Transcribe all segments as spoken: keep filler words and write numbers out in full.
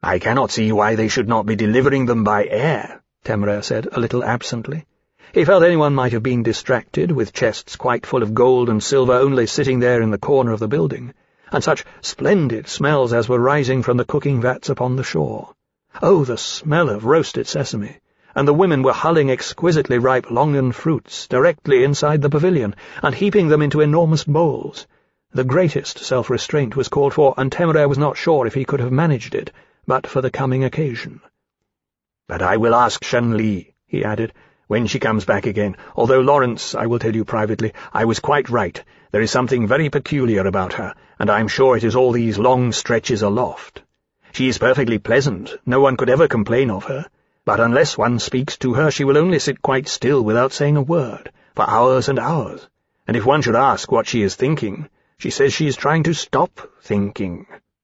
"I cannot see why they should not be delivering them by air," Temeraire said, a little absently. He felt anyone might have been distracted, with chests quite full of gold and silver only sitting there in the corner of the building, and such splendid smells as were rising from the cooking vats upon the shore. Oh, the smell of roasted sesame! And the women were hulling exquisitely ripe longan fruits directly inside the pavilion, and heaping them into enormous bowls. The greatest self-restraint was called for, and Temeraire was not sure if he could have managed it, but for the coming occasion. "But I will ask Shen Li," he added, "when she comes back again, although Lawrence, I will tell you privately, I was quite right. There is something very peculiar about her, and I am sure it is all these long stretches aloft. She is perfectly pleasant, no one could ever complain of her, but unless one speaks to her she will only sit quite still without saying a word, for hours and hours, and if one should ask what she is thinking, she says she is trying to stop thinking."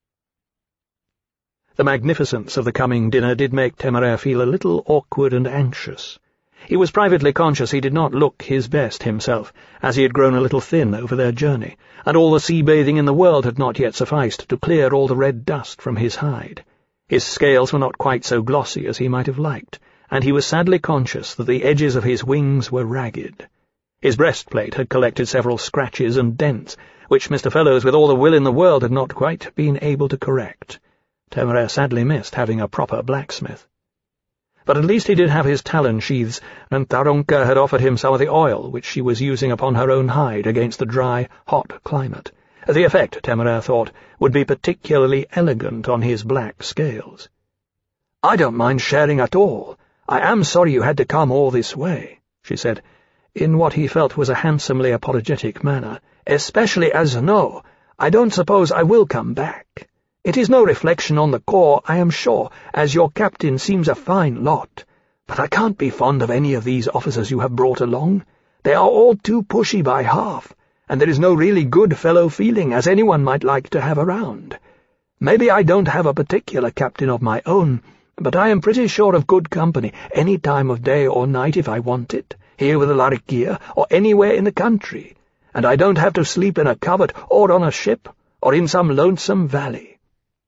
The magnificence of the coming dinner did make Temeraire feel a little awkward and anxious. He was privately conscious he did not look his best himself, as he had grown a little thin over their journey, and all the sea-bathing in the world had not yet sufficed to clear all the red dust from his hide. His scales were not quite so glossy as he might have liked, and he was sadly conscious that the edges of his wings were ragged. His breastplate had collected several scratches and dents, which Mister Fellows with all the will in the world had not quite been able to correct. Temeraire sadly missed having a proper blacksmith. But at least he did have his talon sheaths, and Tharonka had offered him some of the oil which she was using upon her own hide against the dry, hot climate. The effect, Temeraire thought, would be particularly elegant on his black scales. "I don't mind sharing at all. I am sorry you had to come all this way," she said, in what he felt was a handsomely apologetic manner, "especially as, no, I don't suppose I will come back. It is no reflection on the corps, I am sure, as your captain seems a fine lot, but I can't be fond of any of these officers you have brought along. They are all too pushy by half, and there is no really good fellow-feeling as anyone might like to have around. Maybe I don't have a particular captain of my own, but I am pretty sure of good company any time of day or night if I want it, here with the Larikia, or anywhere in the country, and I don't have to sleep in a covert or on a ship, or in some lonesome valley."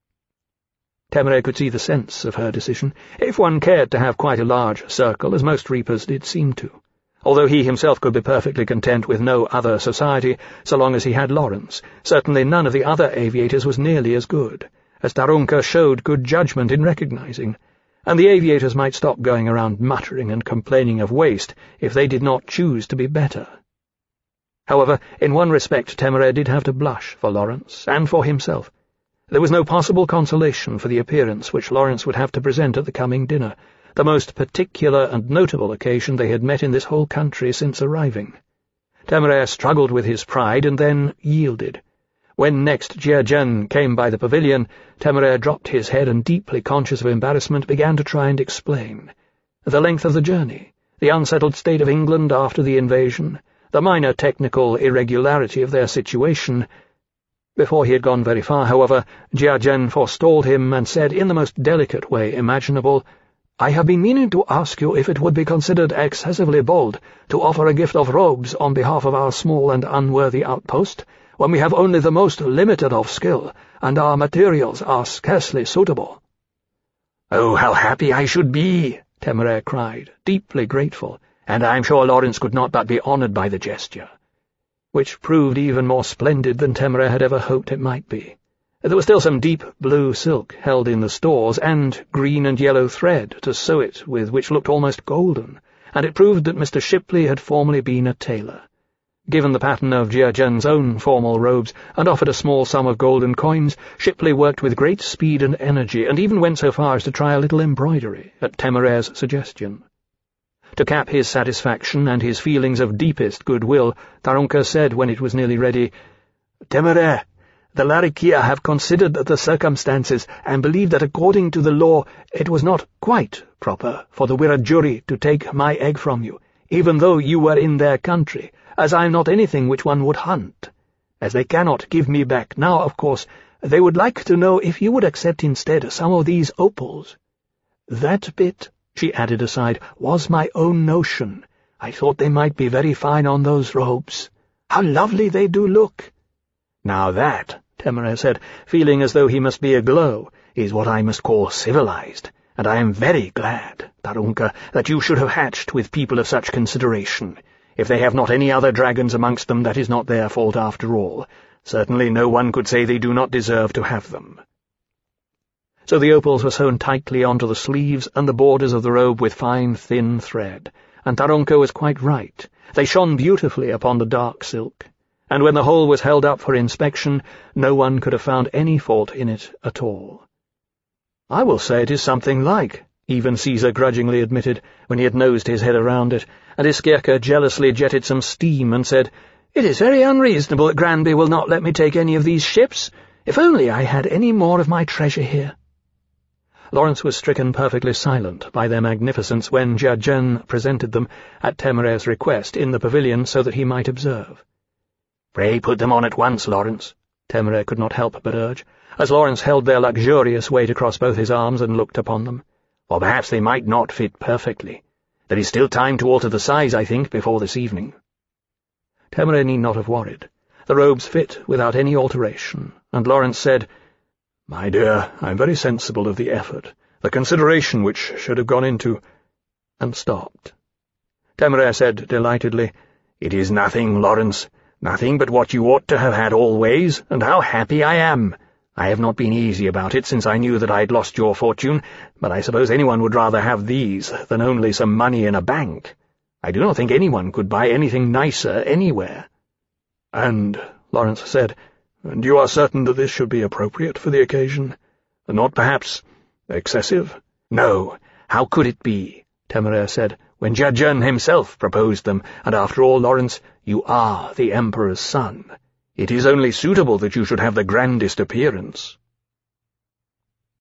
Temeraire could see the sense of her decision, if one cared to have quite a large circle, as most reapers did seem to, although he himself could be perfectly content with no other society so long as he had Lawrence. Certainly none of the other aviators was nearly as good, as Tharonka showed good judgment in recognizing, and the aviators might stop going around muttering and complaining of waste if they did not choose to be better. However, in one respect Temeraire did have to blush for Lawrence, and for himself. There was no possible consolation for the appearance which Lawrence would have to present at the coming dinner, the most particular and notable occasion they had met in this whole country since arriving. Temeraire struggled with his pride, and then yielded. When next Jia Zhen came by the pavilion, Temeraire dropped his head and, deeply conscious of embarrassment, began to try and explain. The length of the journey, the unsettled state of England after the invasion, the minor technical irregularity of their situation. Before he had gone very far, however, Jia Zhen forestalled him and said in the most delicate way imaginable, "I have been meaning to ask you if it would be considered excessively bold to offer a gift of robes on behalf of our small and unworthy outpost, when we have only the most limited of skill, and our materials are scarcely suitable." "Oh, how happy I should be!" Temeraire cried, deeply grateful, and I am sure Lawrence could not but be honoured by the gesture, which proved even more splendid than Temeraire had ever hoped it might be. There was still some deep blue silk held in the stores, and green and yellow thread to sew it with, which looked almost golden, and it proved that Mister Shipley had formerly been a tailor. Given the pattern of Jia Zhen's own formal robes, and offered a small sum of golden coins, Shipley worked with great speed and energy, and even went so far as to try a little embroidery, at Temeraire's suggestion. To cap his satisfaction and his feelings of deepest goodwill, Tharonka said when it was nearly ready, "Temeraire, the Larikia have considered the circumstances and believe that according to the law it was not quite proper for the Wiradjuri to take my egg from you, even though you were in their country, as I am not anything which one would hunt. As they cannot give me back now, of course, they would like to know if you would accept instead some of these opals. That bit," she added aside, "was my own notion. I thought they might be very fine on those robes. How lovely they do look." "Now that," Temeraire said, feeling as though he must be aglow, is what I must call civilized, and I am very glad, Tarunka, that you should have hatched with people of such consideration. If they have not any other dragons amongst them, that is not their fault after all. Certainly no one could say they do not deserve to have them. So the opals were sewn tightly onto the sleeves and the borders of the robe with fine, thin thread, and Tarunka was quite right. They shone beautifully upon the dark silk, and when the whole was held up for inspection, no one could have found any fault in it at all. "I will say it is something like," even Caesar grudgingly admitted, when he had nosed his head around it, and Iskirka jealously jetted some steam and said, "It is very unreasonable that Granby will not let me take any of these ships. If only I had any more of my treasure here." Lawrence was stricken perfectly silent by their magnificence when Jia-Jun presented them, at Temeraire's request, in the pavilion so that he might observe. "Pray put them on at once, Lawrence," Temeraire could not help but urge, as Lawrence held their luxurious weight across both his arms and looked upon them. "Or perhaps they might not fit perfectly. There is still time to alter the size, I think, before this evening." Temeraire need not have worried. The robes fit without any alteration, and Lawrence said, "My dear, I am very sensible of the effort, the consideration which should have gone into—" and stopped. Temeraire said delightedly, "It is nothing, Lawrence, nothing but what you ought to have had always, and how happy I am. I have not been easy about it since I knew that I had lost your fortune, but I suppose anyone would rather have these than only some money in a bank. I do not think anyone could buy anything nicer anywhere." "And," Lawrence said, "and you are certain that this should be appropriate for the occasion? Not perhaps excessive?" "No, how could it be?" Temeraire said, "when Jia-Jun himself proposed them, and after all, Lawrence, you are the Emperor's son. It is only suitable that you should have the grandest appearance."